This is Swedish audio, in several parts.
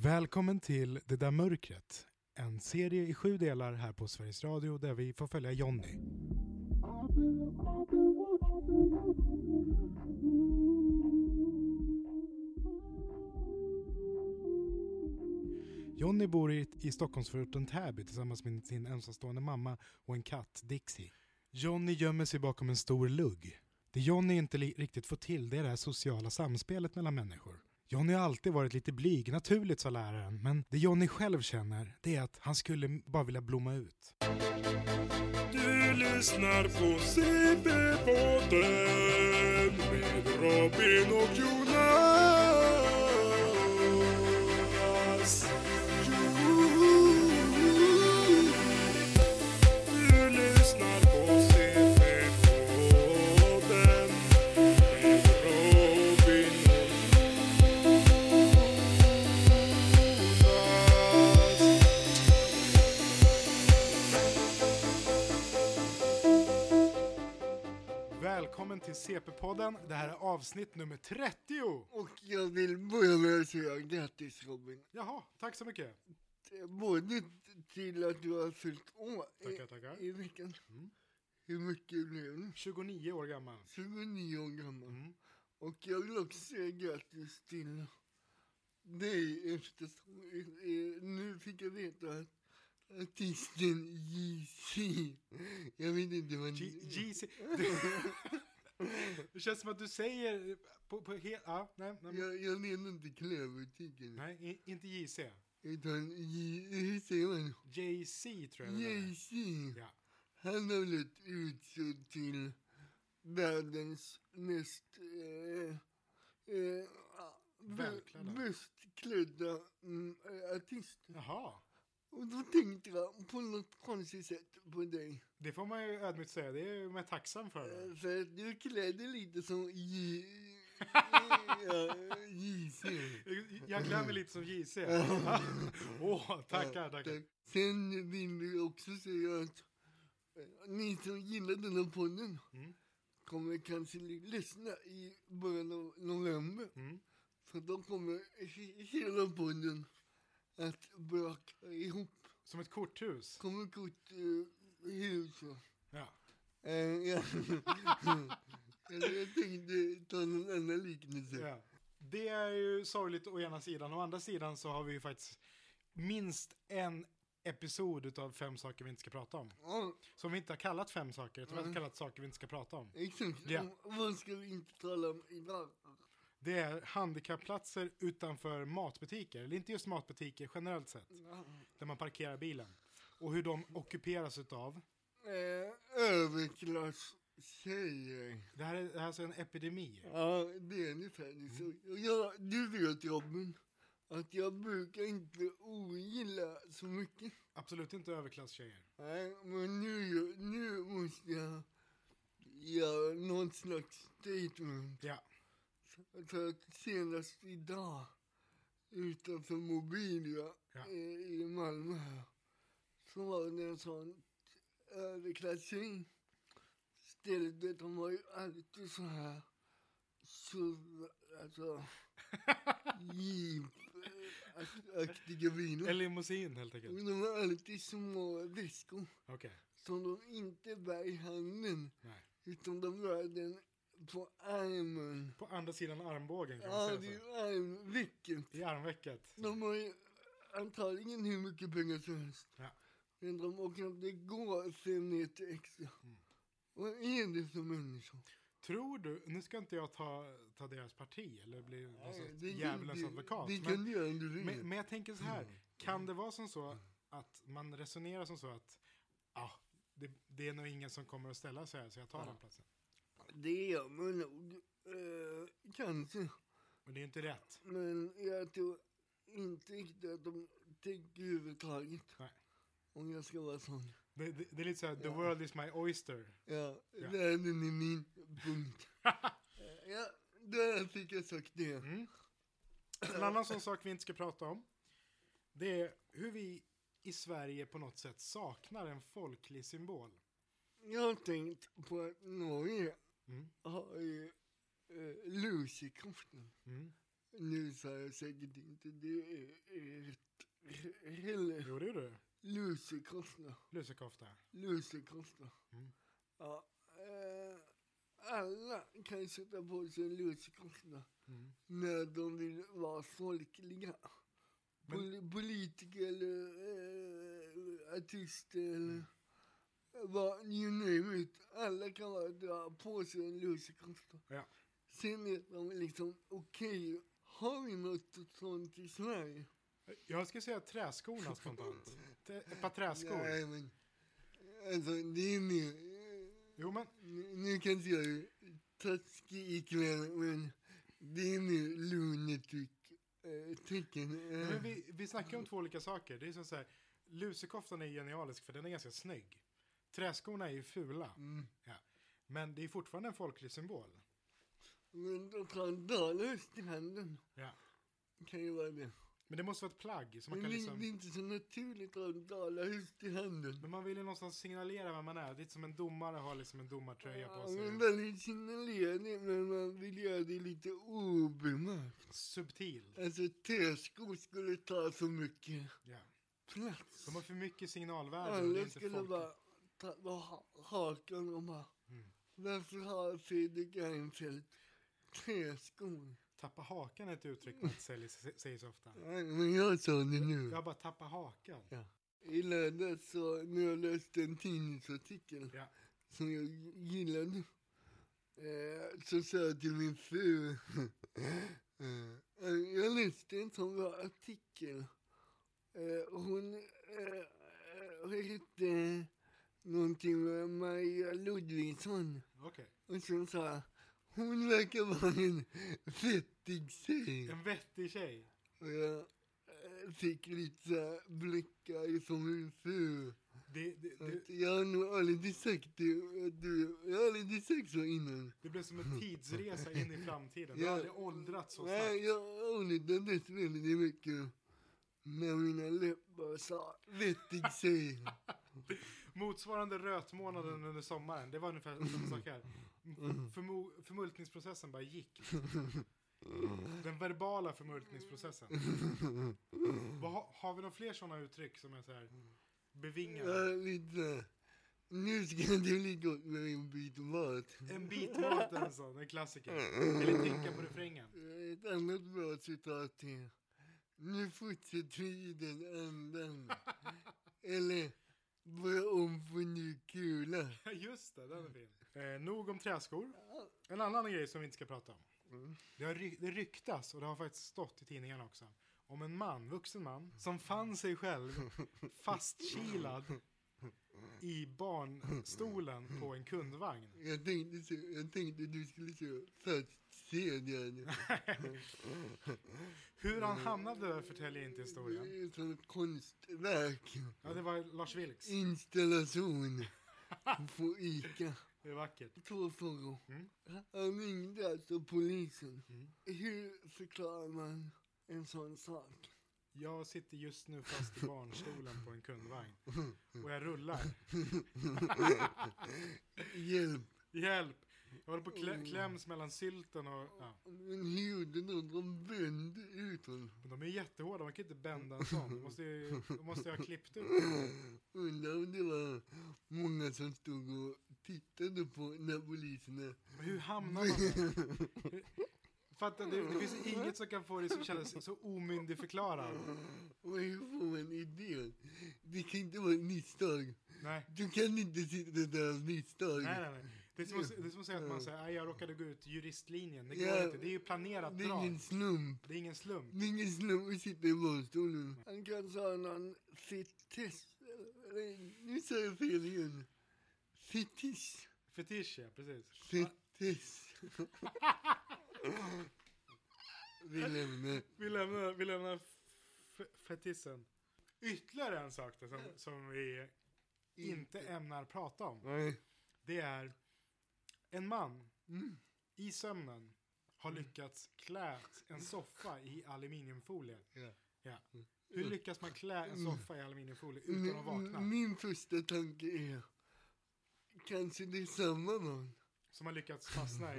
Välkommen till Det där mörkret. En serie i 7 delar här på Sveriges Radio där vi får följa Johnny. Johnny bor i Stockholmsförorten Täby tillsammans med sin ensamstående mamma och en katt, Dixie. Johnny gömmer sig bakom en stor lugg. Det Johnny inte riktigt får till, det är det här sociala samspelet mellan människor. Johnny har alltid varit lite blyg, naturligt sa läraren, men det Johnny själv känner, det är att han skulle bara vilja blomma ut. Du lyssnar på CP-podden med Robin och Jonas. Du lyssnar på CP-podden med Robin och Välkommen till CP-podden, det här är avsnitt nummer 30. Och jag vill börja med att säga grattis Robin. Jaha, tack så mycket. Både till att du har fyllt år Tackar. i veckan. Mm. Hur mycket blev du? 29 år gammal. 29 år gammal. Mm. Och jag vill också säga grattis till dig eftersom nu fick jag veta att artisten JC. Jag vet inte vad JC. Det känns som att du säger på helt... Ja, nej. Jag menar inte klädbutiken. Nej, inte JC. Utan hur säger man? JC tror jag det är. JC. Ja. Han har blivit utsedd till världens mest bäst klädda artist. Jaha. Och då tänkte jag på något konstigt sätt på dig. Det får man ju ödmjukt säga, det är man tacksam för. För att du klädde lite som JC. Jag klär mig lite som JC. Tackar. Sen vill jag också säga att ni som gillar den här podden kommer kanske lyssna i början av november. För då kommer hela podden att braka ihop. Som ett korthus. Kommer korthus. Ja. Jag tänkte ta någon annan liknelse. Ja. Det är ju sorgligt å ena sidan. Å andra sidan så har vi ju faktiskt minst en episod utav 5 saker vi inte ska prata om. Ja. Som vi inte har kallat 5 saker. Jag tror vi har kallat saker vi inte ska prata om. Exakt. Ja. Vad ska vi inte tala om idag? Det är handikappplatser utanför matbutiker. Eller inte just matbutiker generellt sett. Där man parkerar bilen. Och hur de ockuperas utav. Överklass-tjejer. Det här är alltså en epidemi. Ja, det är ungefär så. Du vet Robin, att jag brukar inte ogilla så mycket. Absolut inte överklasstjejer. Nej, men nu måste jag göra någon slags statement. Ja. För att senast idag utanför Mobilia i Malmö här, så var det en sån överklassing. Stället, de var ju alltid så här alltså jeep-aktiga bilar. En limousin helt enkelt. De var alltid små väskor. Okej. Som de inte bär i handen. Nej. Utan de bär den på armen. På andra sidan armbågen kan man säga det så. är armvecket. I armvecket. De har ju antagligen hur mycket pengar som helst. Ja. Men de åker inte gå 5 meter extra. Vad är det för människor? Tror du, nu ska inte jag ta deras parti eller bli Nej, djävulens advokat. Det kan du göra om du vill. Men jag tänker så här, kan det vara som så att man resonerar som så att det är nog ingen som kommer att ställa sig här så jag tar den platsen. Det gör man nog. Kanske. Men det är inte rätt. Men jag tror inte riktigt att de tänker överhuvudtaget. Nej. Om jag ska vara sån. Det är lite så här, the world is my oyster. Ja, världen är min punkt. Där fick jag sagt det. En annan sån sak vi inte ska prata om, det är hur vi i Sverige på något sätt saknar en folklig symbol. Jag har tänkt på att Norge har ju Lusekoftan. Nu sa jag säkert inte, det är heller. Jo, det gjorde du. Lusekofta. Mm. Ja, alla kan sätta på sig en lusekofta när de vill vara folkliga. Politiker eller artister eller vad, you name it. Alla kan bara dra på sig en lusekofta. Ja. Sen är de liksom, okej, har vi något sånt i Sverige? Jag ska säga träskorna spontant. Ett par träskor. Nej, men alltså det är nu. Jo, men Nu kan inte jag ju taskig ikväll, men det är nu lunetyck-tecken. men vi snackar om två olika saker. Det är som så här, lusekoftan är genialisk för den är ganska snygg. Träskorna är ju fula. Ja. Men det är fortfarande en folklig symbol. Men då tar en dalhöst i handen. Ja. Kan ju vara det. Men det måste vara ett plagg. Så man Men kan det liksom... är inte så naturligt att ha en dalhöst i handen. Men man vill ju någonstans signalera vem man är. Det är som en domare har liksom en domartröja på sig. Men väldigt signalerande, men man vill göra det lite obemärkt. Subtil. Alltså träskor skulle ta så mycket Ja. plats. De har för mycket signalvärde. och det är Alla inte skulle folk... bara ta hakan och bara, varför har Fredrik Reinfeldt träskor? Tappa hakan är ett uttryck man säger så ofta. Nej, men jag sa det nu. Jag bara tappa hakan. Ja. I lördags så när jag läste en tidningsartikel Ja. som jag gillade, så sa jag till min fru, jag läste en sån bra artikel. Hon hette någonting med Maja Ludvigsson. Okej. Och sen sa jag, hon verkar vara en vettig tjej. En vettig tjej. Och jag fick lite blickar som min fru. Jag har nog aldrig sagt det. Jag har aldrig sagt så innan. Det blev som en tidsresa in i framtiden. Du har aldrig åldrats så snabbt. Nej, jag åldrades väldigt mycket. När mina läppar sa vettig tjej. Motsvarande rötmånaden under sommaren. Det var ungefär samma sak här. Förmultningsprocessen bara gick. Den verbala förmultningsprocessen. Har vi några fler sådana uttryck som är så här bevingade? Ja, lite. Nu ska det bli gott med en bit mat. En bit mat är en sån, en klassiker. Eller tänka på refrängen. Ett annat bra citat är, nu fortsätter vi i den andan. Eller, börja om på ny kula. Just det, den är fin. Nog om träskor. En annan grej som vi inte ska prata om. Det ryktas, och det har faktiskt stått i tidningarna också, om en vuxen man, som fann sig själv fastkilad i barnstolen på en kundvagn. Jag tänkte du skulle säga fastkedjad. Hur han hamnade där förtäljer inte historien. Det är ett sånt konstverk. Ja, det var Lars Vilks. Installation på Ica. Det är vackert. 2 frågor. Han ringde alltså polisen. Hur förklarar man en sån sak? Jag sitter just nu fast i barnstolen på en kundvagn. Och jag rullar. Hjälp. Hjälp! Jag håller på kläms mellan sylten och... Ja. Men hur gjorde de vände ut honom? Men de är jättehårda, man kan inte bända en sån. De måste ha klippt ut. Undrar om det var många som stod och tittade på när poliserna... Men hur hamnar man där? Fattar, det finns inget som kan få dig att känna sig så omyndigförklarad. Och hur får man idén? Det kan inte vara ett misstag. Nej. Du kan inte sitta där av misstag. Nej. Det är som att säga att man säger jag råkade gå ut juristlinjen. Det går inte. Det är ju planerat Det är drag. ingen slump. Det är ingen slump. Det är ingen slump att sitta i barnstolen. Han kanske har någon fetisch. Nu säger jag fel igen. Fetisch. Fetisch, ja, precis. Fetisch. Vi lämnar fetischen. Ytterligare en sak då, som vi inte ämnar prata om. Nej. Det är en man i sömnen har lyckats klä en soffa i aluminiumfolie. Ja. Hur lyckas man klä en soffa i aluminiumfolie utan att vakna? Min första tanke är, kanske det är samma man som har lyckats fastna i.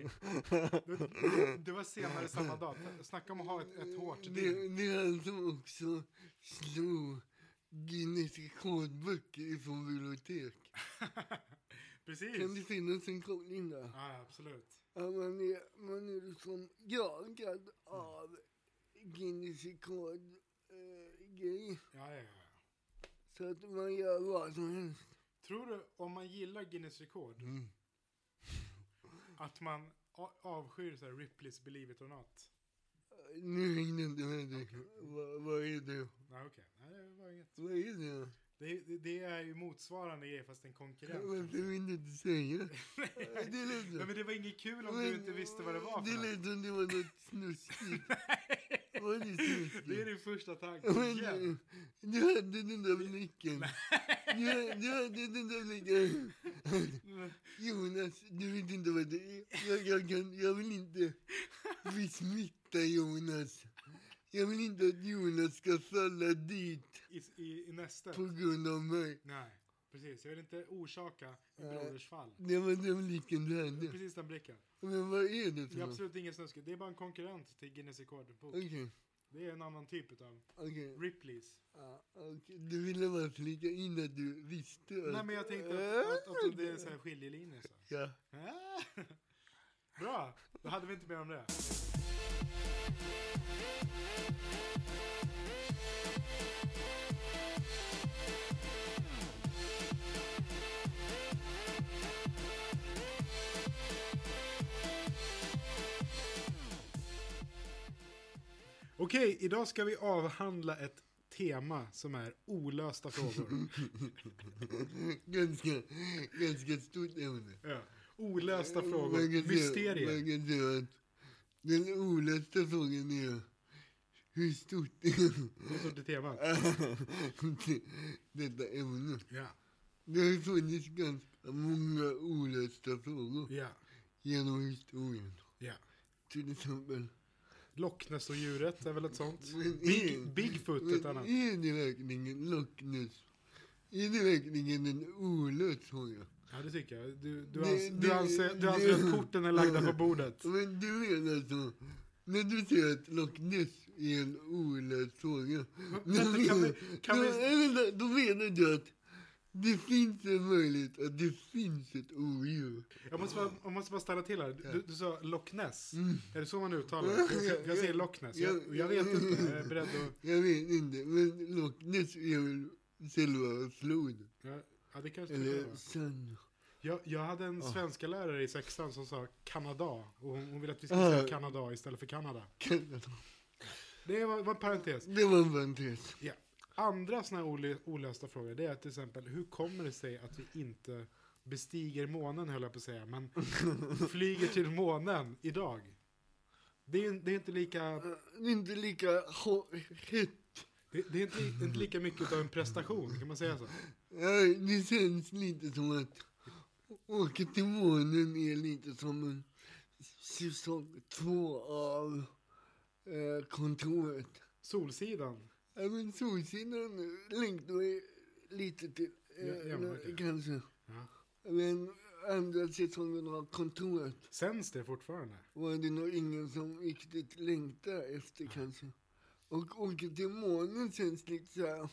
Det var senare samma dag. Snacka om att ha ett hårt dygn. Det är han som också slå Guinness rekordböcker ifrån bibliotek. Precis. Kan det finnas en koppling där? Ja, absolut. Ja, man är liksom jagad av Guinness rekordgrej. Ja. Så att man gör vad som helst. Tror du, om man gillar Guinness rekord, att man avskyr så här Ripleys Believe It or Not? Nu hängde inte med dig. Vad är det? Nej, okej. Nej, det var inget. Vad är det? Det är ju motsvarande grej fast en konkurrent. Varför vill du inte säga? Det lät Nej, men det var inget kul om du inte visste vad det var för Det något. lät som det var något snuskigt. Vad är det snuskigt? Det är din första tanke. Igen. Du hade den där blicken. Du hade den där blicken. Jonas, du vet inte vad det är. Jag vill inte bli smittad, Jonas. Jag vill inte att Jonas ska falla dit I nästet. på grund av mig. Nej, precis. Jag vill inte orsaka en broders fall. Det var den blicken du hade. Precis den blicken. Men vad är det Det är för något? absolut inget snuskigt. Det är bara en konkurrent till Guinness rekordbok. Okej. Det är en annan typ av Ripleys. Ja, okej. Du ville bara flika in att du visste att... Nej, men jag tänkte att det är så här skiljelinjer. Så. Ja. Bra, då hade vi inte mer om det. Okej, idag ska vi avhandla ett tema som är olösta frågor. ganska stort ämne. Ja. Olösta frågor, mysterier. Man kan säga att den olösta frågan är hur stort Vad står det temat? detta ämne. Ja. Det har funnits ganska många olösta frågor Ja. genom historien. Ja. Till exempel. Loch Ness och djuret är väl ett sånt. Men Bigfoot ett annat. Är det verkligen Loch Ness? Är det verkligen en olöst fråga? Ja, det tycker jag. Du anser att korten är lagda på bordet. Men du menar så, när du säger att Loch Ness är en olöst fråga, då menar du att det finns en möjlighet att det finns ett odjur. Jag måste bara stanna till här. Du sa Loch Ness. Är det så man uttalar det? Jag säger Loch Ness. Jag vet inte. Jag är beredd att... Jag vet inte, men Loch Ness är väl själva floden. Ja, det kanske Eller det sjön. Jag hade en svenska lärare i 6:an som sa Kanada. Och hon ville att vi skulle säga Kanada istället för Kanada. Det var en parentes. Det var en parentes. Ja. Andra såna här olösta frågor, det är till exempel, hur kommer det sig att vi inte bestiger månen, höll jag på att säga, men flyger till månen idag? Det är inte lika... Det är inte lika hett. Det är inte lika mycket av en prestation, kan man säga så? Ja, det känns lite som att åka till månen är lite som en säsong 2 av kontoret. Solsidan. Ja, men Solsidan längtar vi lite till, kanske. Ja. Men andra säsongen av kontoret Sänds det fortfarande? var det nog ingen som riktigt längtar efter, kanske. Och åka till månen känns lite så här...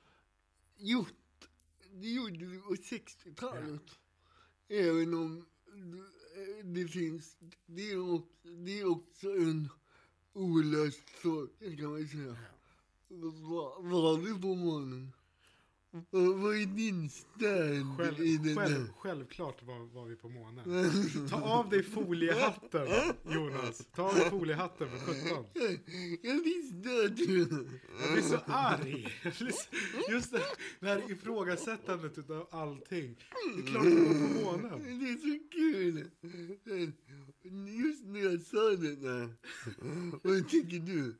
Det gjorde vi på 60-talet. Ja. Även om det finns... Det är också en olöst fråga, kan man säga. Ja. Var vi på månen? Vad är din stand i den där? Självklart var vi på månen. Ta av dig foliehatten, Jonas. Ta av dig foliehatten för 17. Jag visste att du... Jag blir så arg. Just det här ifrågasättandet utav allting. Det är klart att vi var på månen. Det är så kul. Just när jag sa det där. Vad tycker du?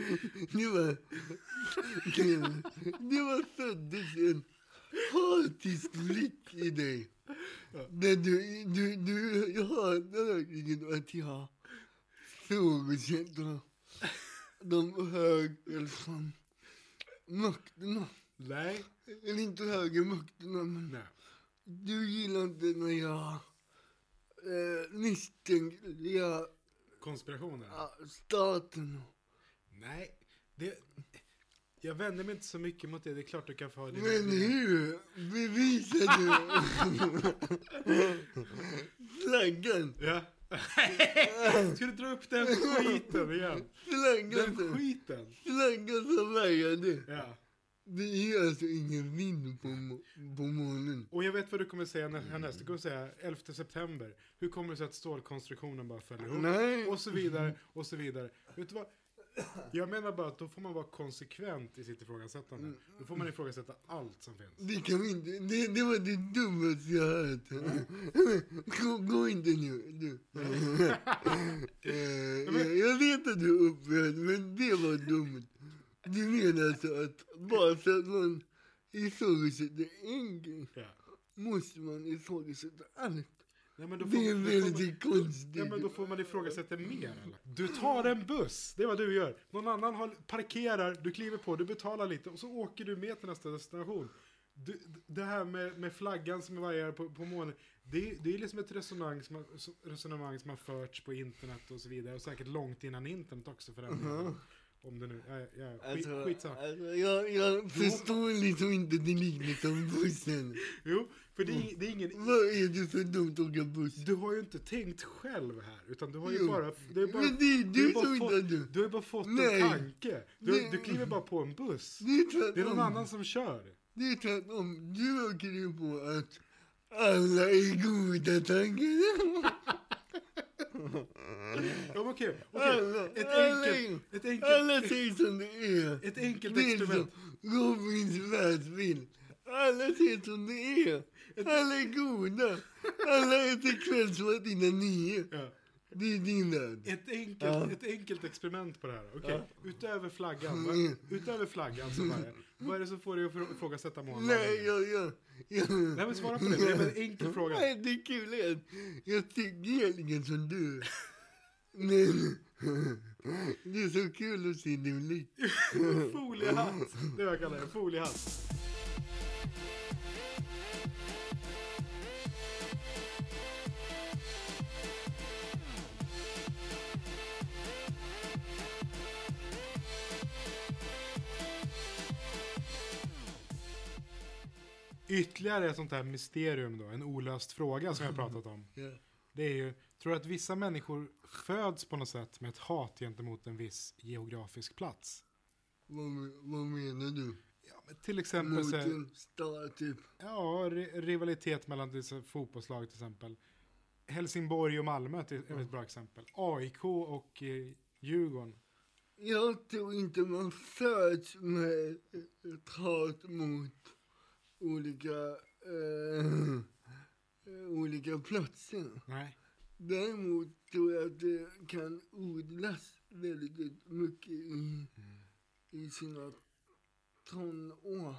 Det var föddes en hatisk blick i dig. Där du hatar verkligen att jag frågesätter de högersom makterna. Nej. Eller inte högermakterna, men Nej. du gillar inte när jag misstänker Konspirationen? staten. Nej. Jag vänder mig inte så mycket mot det. Det är klart du kan få ha det. Men hur bevisar du flaggan? Ja. Ska du dra upp den skiten igen? Den skiten. Flaggan som väjade. Ja. Det är alltså ingen vind på månen. Och jag vet vad du kommer säga härnäst. Du kommer säga 11 september. Hur kommer det sig att stålkonstruktionen bara fäller ihop? Nej. Och så vidare, och så vidare. Vet du vad? Jag menar bara att då får man vara konsekvent i sitt ifrågasättande. Då får man ifrågasätta allt som finns. Det kan vi inte. Det var det dummaste jag har hört. Gå inte nu. Du. Jag vet att du är upprörd, men det var dumt. Du menar alltså att bara så att man ifrågasätter en grej, måste man ifrågasätta allt. Nej, men Det är väldigt konstigt. Ja, men då får man ifrågasätta mer, eller? Du tar en buss, det är vad du gör. Någon annan parkerar, du kliver på, du betalar lite och så åker du med till nästa destination. Det här med flaggan som är vajar på månen, det är liksom ett resonemang som har förts på internet och så vidare. Och säkert långt innan internet också för den. Om det nu, skitsamma. Jag förstår liksom inte det liknande om bussen. Jo, för det är ingen... Vad är det för dumt att åka buss? Du har ju inte tänkt själv här, utan du har ju Jo. bara... Men det är du som inte har du. Du har bara fått Nej. en tanke. Du kliver bara på en buss. Det är någon annan som kör. Det är tvärtom. Du åker ju på att alla är goda tankar. Ja, okej. Alla säger som det är. Ett enkelt Det är experiment. som Robins världsbild. Alla säger som det är. Alla är goda. Alla äter kvällsmat innan 9. Ja. Det är din värld. Ett enkelt experiment på det här. Okej. Utöver flaggan. Utöver flaggan så bara. Vad är det som får dig att ifrågasätta månaden? Nej, Nej, men svara på det. Det är en enkel fråga. Nej, det är kul igen. Jag tycker egentligen som du. Men det är så kul att se din liv. Foliehatt. Det är vad jag kallar det. Foliehatt. Ytterligare ett sånt här mysterium då, en olöst fråga som jag har pratat om. Ja. Det är ju, tror du att vissa människor föds på något sätt med ett hat gentemot en viss geografisk plats? Vad menar du? Ja, men till exempel Mot så, en stad typ. ja, rivalitet mellan dessa fotbollslag till exempel. Helsingborg och Malmö är ett bra exempel. AIK och Djurgården. Jag tror inte man föds med ett hat mot olika platser. Nej. Däremot tror jag att det kan odlas väldigt mycket i sina tonår.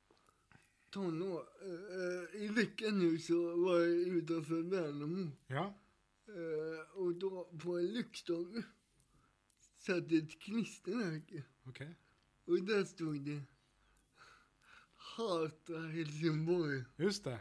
I veckan nu så var jag utanför Värnamo. Ja. Och då på en lyktstånge satt ett klistermärke. Okej. Och där stod det: hata Helsingborg. Just det.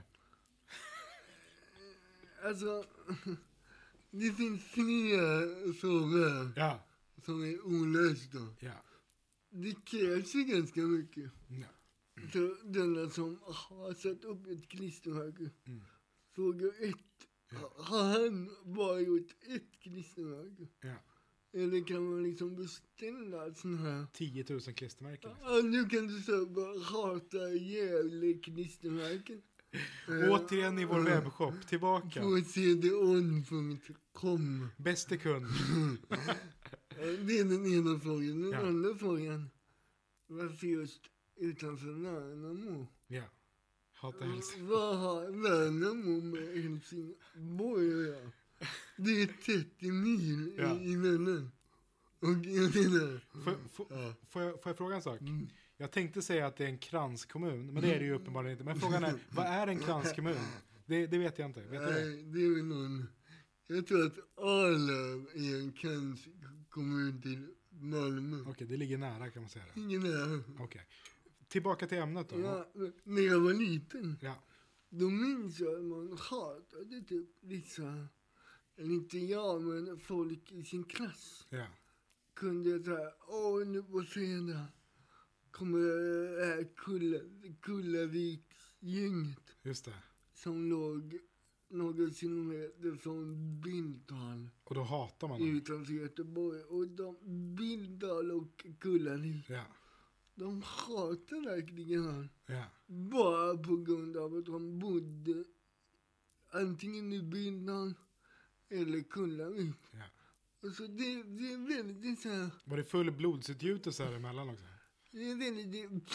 Alltså, det finns flera frågor Ja. som är olösta. Ja. Det krävs ju ganska mycket. Ja. Så denna som har satt upp ett klistermärke. Fråga 1. Har han bara gjort ett klistermärke? Ja. Eller kan man liksom beställa sån här? 10 000 klistermärken. Liksom. Ja, nu kan du säga bara hata Gävle klistermärken. Återigen i vår webbshop. Tillbaka. På cdon.com. Bäste kund. Det är den ena frågan. Den Ja. andra frågan. Varför just utanför Värnamo? Ja. Hata Helsingborg. Vad har Värnamo med Helsingborg att göra? Det är 30 mil Ja. emellan. Och jag menar... Får jag fråga en sak? Jag tänkte säga att det är en kranskommun, men det är det ju uppenbarligen inte. Men frågan är, vad är en kranskommun? Det vet jag inte. Vet du det? Nej, det är väl någon... Jag tror att Arlöv är en kranskommun till Malmö. Okej, det ligger nära kan man säga det. Ingen är. Okej. Tillbaka till ämnet då. Ja, när jag var liten, Ja. då minns jag att man hatade typ vissa, eller inte jag, men folk i sin klass. Ja. Kunde säga, nu på fredag kommer det här Kullaviksgänget Just det. som låg några kilometer från Billdal Och då hatar man dem. utanför Göteborg. Och Billdal och Kullavik, Ja. de hatar verkligen han. Ja. Bara på grund av att de bodde antingen i Billdal eller Kullavik. Ja. Och så det är väldigt så här, Var det full blodsutgjutelse här emellan också? det är väldigt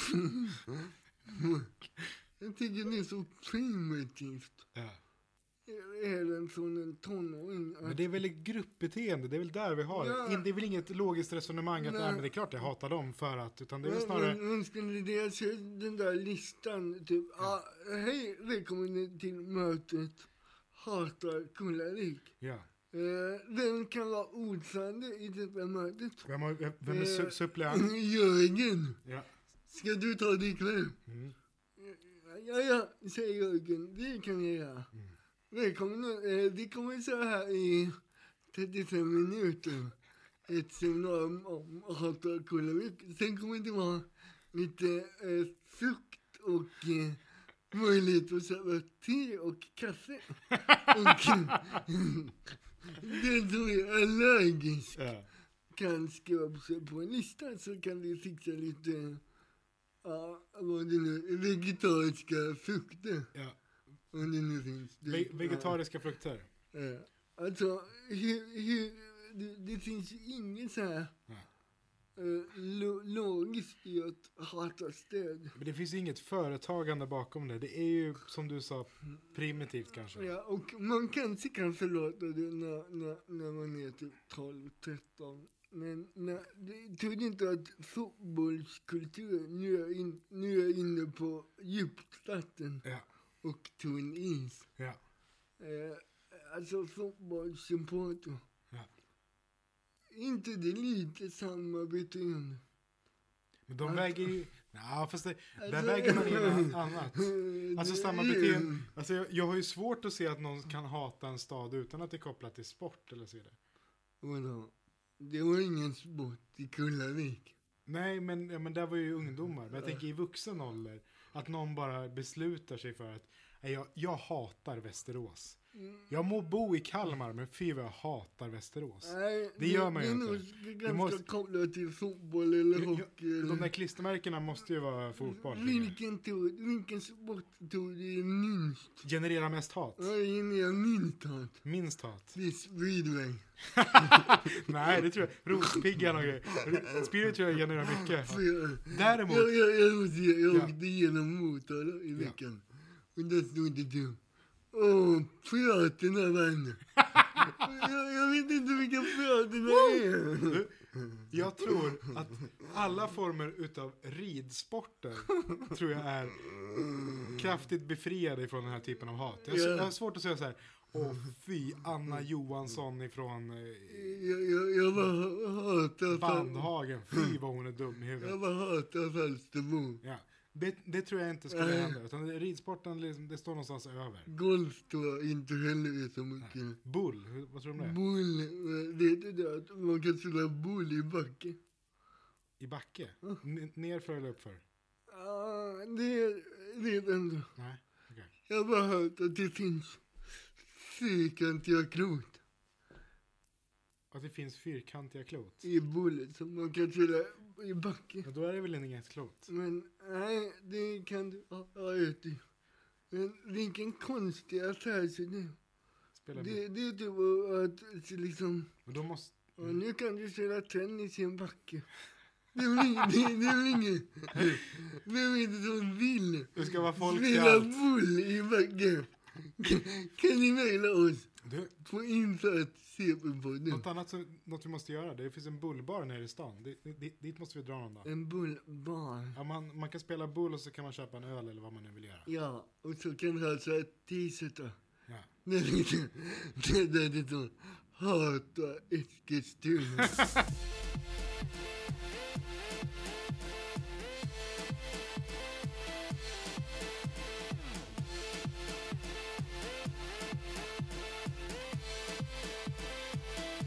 jag tycker det är så primitivt. Ja. Även från en tonåring. Men det är väl ett gruppbeteende, det är väl där vi har det. Ja. Det är väl inget logiskt resonemang att Nej. men det är klart jag hatar dem för att, utan det är väl snarare... Men skulle det se den där listan, typ, hej, välkommen till mötet, hatar Kullavik. Ja. Vem kan vara ordförande i detta mötet? Vem är suppleant? Jörgen, Ja. ska du ta det ikväll? Mm. Ja, säger Jörgen, det kan jag göra. Välkommen, vi kommer så här i 35 minuter. Ett seminarium om hatar Kullavik. Sen kommer det vara lite frukt och möjlighet att servera te och kaffe. Och den som är allergisk Ja. kan skriva upp sig på en lista, så kan vi fixa lite vad det nu, vegetariska frukter. Ja. Om det nu finns. Vegetariska frukter. Alltså, det finns ju inget så här logiskt i att hata stöd. Men det finns inget företagande bakom det. Det är ju, som du sa, primitivt kanske. Ja, och man kanske kan förlåta det när man är typ 12-13. Men jag tror inte att fotbollskulturen nu är inne på djupstarten. Ja. Och Twin East. Ja. Alltså fotbollssupporter. Ja. Inte det lite samma beteende? Men de väger ju... Ja, fast där Alltså, väger man in annat. Alltså samma beteende. Alltså jag har ju svårt att se att någon kan hata en stad utan att det är kopplat till sport eller så vidare. Vadå? Det var ingen sport i Kullavik. Nej, men där var ju ungdomar. Men jag tänker i vuxen ålder. Att någon bara beslutar sig för att jag hatar Västerås. Jag må bo i Kalmar, men fy vad jag hatar Västerås. Nej, det gör man ju inte. Det är nog ganska kopplat till fotboll eller hockey. De där klistermärkena måste ju vara fotboll. Vilken sport tror du är minst? Generera mest hat. Ja, generera minst hat. Minst hat. Det är speedway. Nej, det tror jag. Rospiggan och grejer. Speedway tror jag genererar mycket. Däremot. Jag åkte igenom Motala i veckan. Och där stod det du. Piraterna vann. Jag vet inte vilka piraterna är. Jag tror att alla former utav ridsporter tror jag är kraftigt befriade från den här typen av hat. Jag har svårt att säga så här. Fy, Anna Johansson ifrån jag bara hatar Bandhagen. Fy vad hon är dum i huvudet. Jag bara hatar Falsterbo. Ja. Det tror jag inte skulle hända. Utan ridsporten, liksom, det står någonstans över. Golf tror jag inte heller är så mycket. Nej. Bull, vad tror du om det? Bull, vet du det? Att man kan spela bull i backe. I backe? Nerför eller uppför? Ja, det vet jag inte. Nej, okej. Jag har bara hört att det finns fyrkantiga klot Att det finns fyrkantiga klot? i bullet som man kan spela i backe. Men då är det väl inget klot? Men nej, det kan du ha rätt i. Men vilken konstig affärsidé. Det är typ att liksom... Men då måste... Nu kan du spela tennis i en backe. Det är väl inget... Vem är det som vill Det ska vara folk spela bull i backe? Kan ni mejla oss på insats CP-podden? Något vi måste göra. Det finns en bullbar nere i stan. Dit måste vi dra någon dag. En bullbar? Ja, man kan spela bull och så kan man köpa en öl eller vad man nu vill göra. Ja, och så kan du alltså ett t-shirt då. Ja. Det är så. Hata Eskilstuna.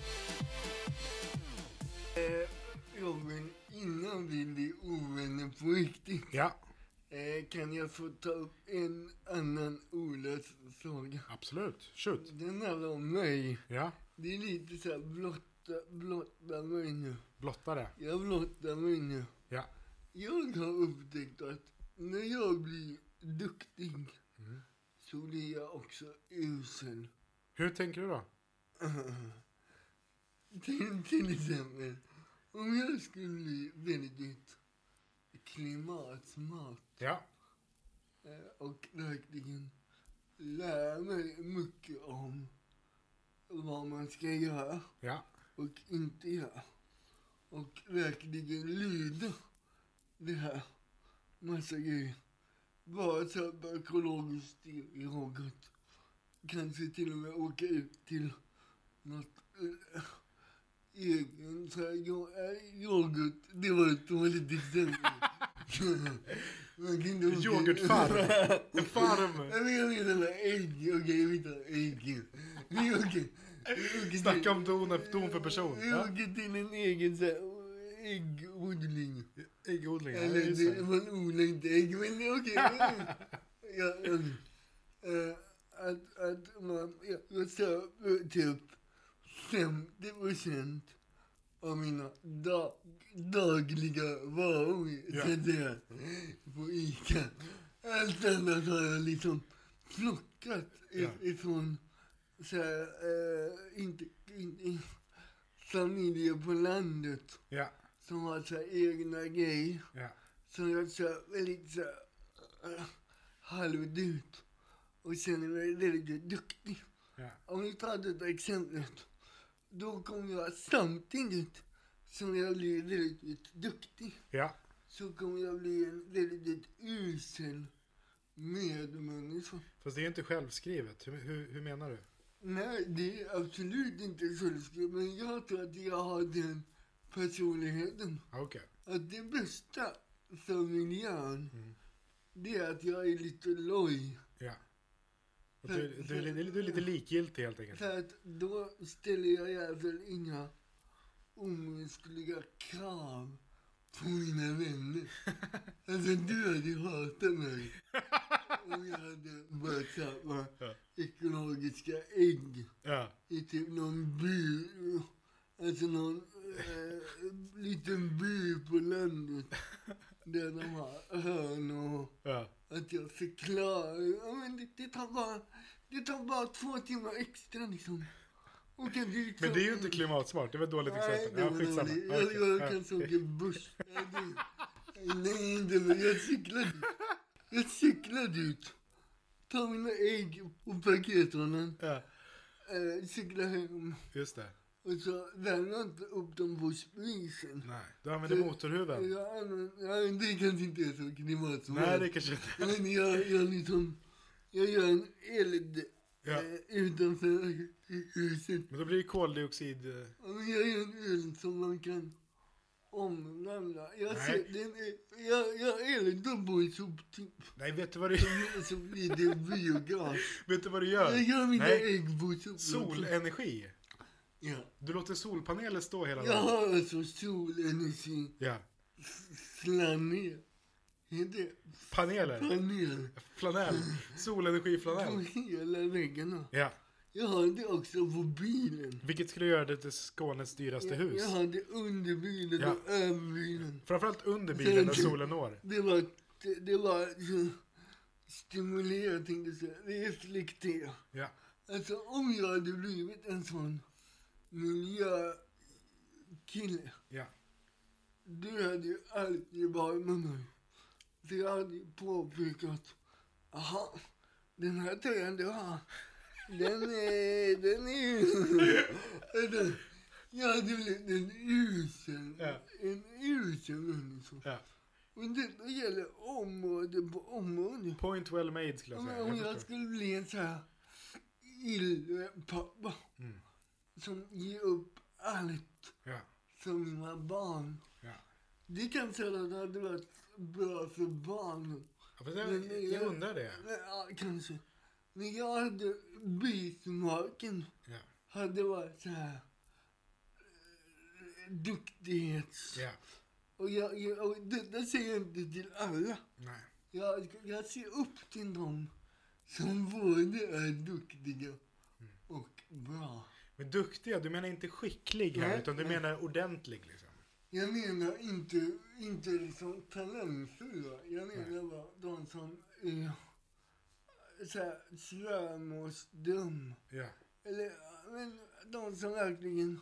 Robin, innan vi blir ovänner på riktigt. Ja, Kan jag få ta upp en annan Olas saga? absolut. Shoot. Den handlar om mig. Ja, Det är lite så här blotta mig nu. blottare. Jag blottar mig nu. Ja. Jag har upptäckt att när jag blir duktig Mm. så blir jag också usel. Hur tänker du då? Till exempel, om jag skulle bli väldigt klimatsmart Ja, och verkligen lära mig mycket om vad man ska göra ja, och inte göra. Och verkligen lyda det här massa grejer. Bara så här ekologiskt i något. Kanske till och med åka ut till något egen så här, yoghurt. Det var ett dåligt exempel. yoghurtfarm. En farm. Jag menar ägg. Okej, vi tar ägg. Vi åker Snacka om don för person. vi Ja. åker till en egen så här, äggodling. Äggodling. Ja, Eller just det, det. man odlar inte ägg, men okej. Att man, jag köper typ 50% av mina dagliga varor, Ja. så att säga, på Ica. Allt annat har jag liksom plockat ifrån så här, inte familjer på landet Ja, som har så här egna grejer. ja, Så jag kör väldigt så här, halvdut och känner mig väldigt duktig. ja. Om vi tar detta exemplet, då kommer jag samtidigt som jag blir väldigt duktig Ja, så kommer jag bli en väldigt usel medmänniska. fast det är ju inte självskrivet. Hur menar du? Nej, det är absolut inte självskrivet, men jag tror att jag har den personligheten. Okej. Att det bästa för miljön, det är att jag är lite loj. Ja. Och du är lite likgiltig helt enkelt. För att då ställer jag i alla fall inga omänskliga krav på mina vänner. Alltså du hade hatat mig om jag hade börjat köpa ekologiska ägg Ja, i typ någon by. Alltså någon liten by på landet där de har hönor. ja. Att jag förklarar. Ja, men det tar bara 2 timmar extra liksom. Och Men det är ju inte klimatsmart. Det var ett dåligt Nej, exempel. det Ja, var skitsamma. dåligt. Ja, okej. Jag Ja. kan åka buss. Nej, inte men jag cyklade. Jag cyklade ut. Ta mina ägg och paketrarna. Ja, Cykla hem. just det. Och så värmer jag inte upp dem på spisen. Nej, du använder motorhuven. Ja, det kanske inte är så klimatsmart. Nej, det kanske inte. Men jag gör en eld Ja. utanför huset. Men då blir det koldioxid. Ja, men jag gör en eld som man kan omvandla. Jag eldar på en soptipp. Nej, vet du vad du Så blir det biogas. vet du vad du gör? Jag gör mina Nej. ägg på soptipp. Solenergi. Ja. Du låter solpaneler stå hela Jag dagen. har alltså solenergi. Ja. Flanell. Heter det? Paneler. Panel. Flanell. På Solenergiflanell. hela väggarna. Ja. Jag har det också på bilen. Vilket skulle göra det till Skånes dyraste hus. Jag har det under bilen Ja. och över bilen. Framförallt under bilen när solen når. Det var så stimulerande, tänkte jag säga. Reflektera. Ja. Alltså om jag hade blivit en sån miljökille, Ja. du hade ju alltid varit med mig. Så jag hade ju påpekat, aha, den här tröjan du har, den är ju... Jag hade blivit en usel människa. Ja. Och det gäller område på område. Point well made skulle jag säga. Om jag förstår. skulle bli en så här pappa Mm. som ger upp allt Ja. för mina barn. Ja. Det kanske hade varit bra för barnen. Ja, fast jag undrar det. Ja, kanske. Men jag hade bismaken Ja. hade varit så här duktighets Ja. Och det säger jag inte till alla. Nej. Jag ser upp till dem som både är duktiga och bra. Men duktiga, du menar inte skicklig här, Nej, utan du nej. menar ordentlig liksom. Jag menar inte liksom talangfulla. Jag menar bara de som är såhär slömåsdum. Ja. Eller men, de som verkligen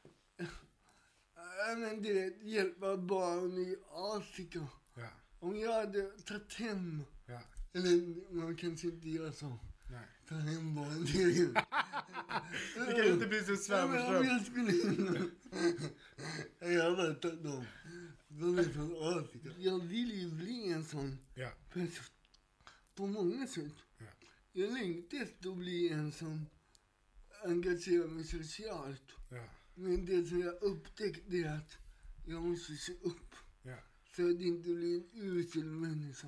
hjälpa barn i Afrika. Ja. Om jag hade tagit hem, Ja. eller man kanske inte gör så, Nej. ta hem barn till Det kan inte bli så Om svärmorsdröm. jag skulle jag har bara tagit dem. De är från Afrika. Jag vill ju bli en sån Ja. person på många sätt. Ja. Jag längtar efter att bli en som engagerar mig socialt. Ja. Men det som jag upptäckte är att jag måste se upp. Ja. Så att det inte blir en usel människa.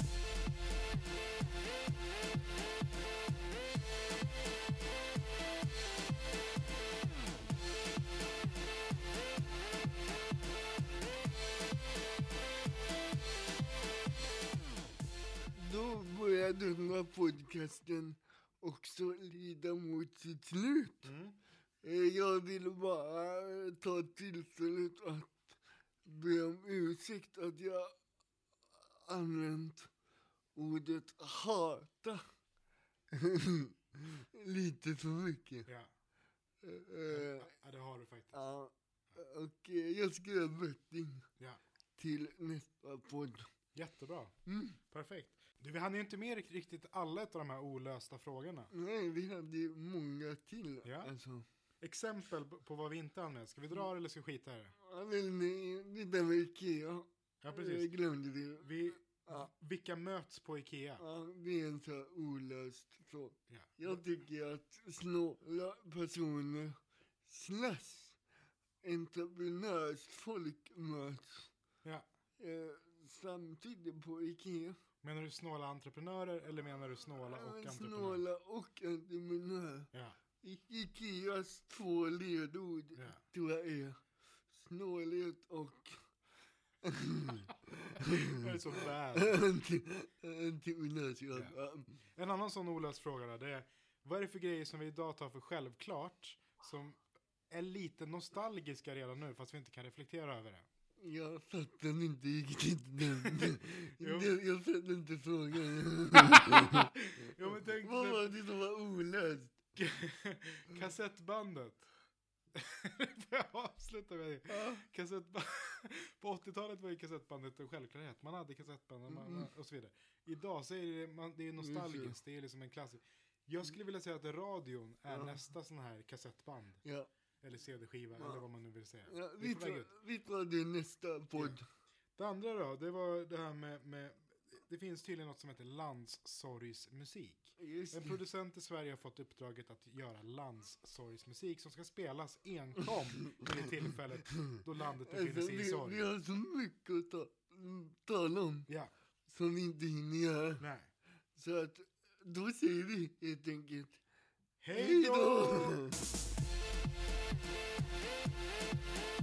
Då började den här podcasten också lida mot sitt slut. Mm. Jag vill bara ta tillfället att be om ursäkt att jag använt ordet hata lite för mycket. Ja. Eh, Ja, det har du faktiskt. ja, och jag ska göra bättring Ja. till nästa podd. Jättebra. Mm. Perfekt. Du, vi hann ju inte med riktigt alla av de här olösta frågorna. Nej, vi hade ju många till. Ja. Alltså. Exempel på vad vi inte hann med. Ska vi dra det eller ska vi skita i det? Ja, men det där med Ikea. Ja, Jag precis. glömde det. Ja. Vilka möts på Ikea? Ja, det är en så här olöst så. Ja. Jag tycker att snåla personer / entreprenörsfolk möts Ja. samtidigt på Ikea. Menar du snåla entreprenörer eller menar du snåla och entreprenörer? Snåla och entreprenör. Ja. Ikeas 2 ledord Ja. tror jag är snålhet och Det är så bad. entreprenörskap. Ja. En annan sån olöst fråga då, det är: vad är det för grejer som vi idag tar för självklart som är lite nostalgiska redan nu fast vi inte kan reflektera över det? Jag fattar inte riktigt den. Jo. Jag fattar inte frågan. Jo, men tänk Vad var det som var olöst? kassettbandet. Får jag avsluta med det? Ja. På 80-talet var ju kassettbandet en självklarhet. Man hade kassettband och så vidare. Idag så är det är nostalgiskt. Det är liksom en klassisk. Jag skulle vilja säga att radion är nästa sån här kassettband. Ja. Eller CD-skiva, eller vad man nu vill säga. Ja, Vi är på väg ut. vi tar det nästa podd. Det andra då, det var det här med det finns tydligen något som heter landssorgsmusik. Just En det. producent i Sverige har fått uppdraget att göra landssorgsmusik som ska spelas enkom vid det tillfället då landet befinner sig i vi sorg. har så mycket att tala om Ja, som vi inte hinner göra. nej. Så att då säger vi helt enkelt Hej då! då!